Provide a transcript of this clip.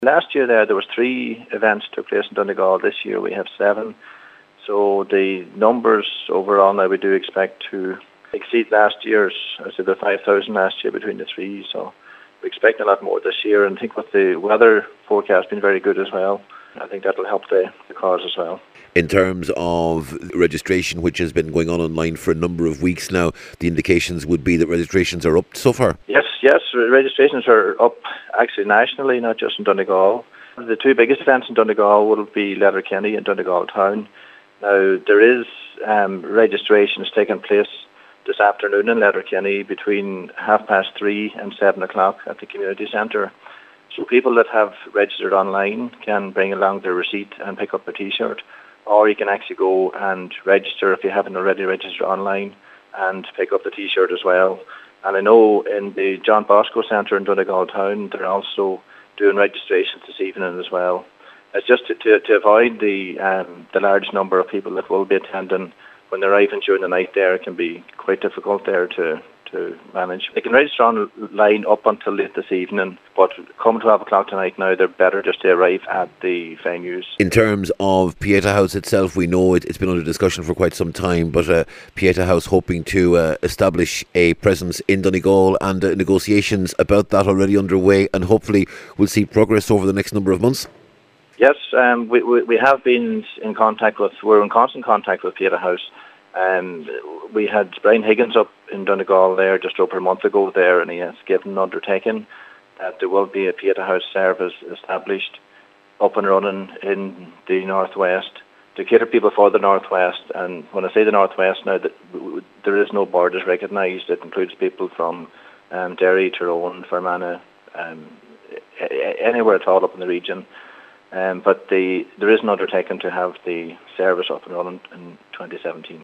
Last year there was 3 events took place in Donegal. This year we have 7. So the numbers overall now we do expect to exceed last year's. I said the 5,000 last year between the 3. So we expect a lot more this year, and I think with the weather forecast being very good as well, I think that will help the cause as well. In terms of registration, which has been going on online for a number of weeks now, the indications would be that registrations are up so far? Yes, registrations are up actually nationally, not just in Donegal. The 2 biggest events in Donegal will be Letterkenny and Donegal Town. Now, there is registrations taking place this afternoon in Letterkenny between 3:30 and 7 o'clock at the community centre. So people that have registered online can bring along their receipt and pick up a T-shirt, or you can actually go and register if you haven't already registered online and pick up the T-shirt as well. And I know in the John Bosco Centre in Donegal Town, they're also doing registrations this evening as well. It's just to avoid the large number of people that will be attending when they're arriving during the night there. It can be quite difficult there to manage. They can register online up until late this evening, but come 12 o'clock tonight now, they're better just to arrive at the venues. In terms of Pieta House itself, we know it's been under discussion for quite some time, but Pieta House hoping to establish a presence in Donegal, and negotiations about that already underway, and hopefully we'll see progress over the next number of months. Yes, we have been in contact we're in constant contact with Pieta House. We had Brian Higgins up in Donegal there just over a month ago there, and he has given an undertaking that there will be a Pieta House service established up and running in the northwest to cater people for the northwest. And when I say the northwest now, that there is no borders recognised. It includes people from Derry, Tyrone, Fermanagh, anywhere at all up in the region. But there is an undertaking to have the service up and running in 2017.